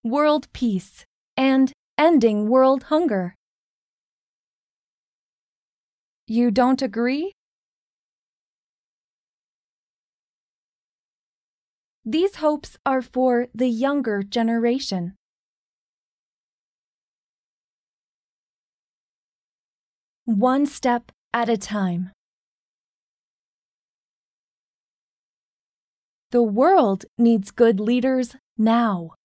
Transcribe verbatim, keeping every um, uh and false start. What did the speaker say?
world peace, and ending world hunger. You don't agree? These hopes are for the younger generation. One step at a time. The world needs good leaders now.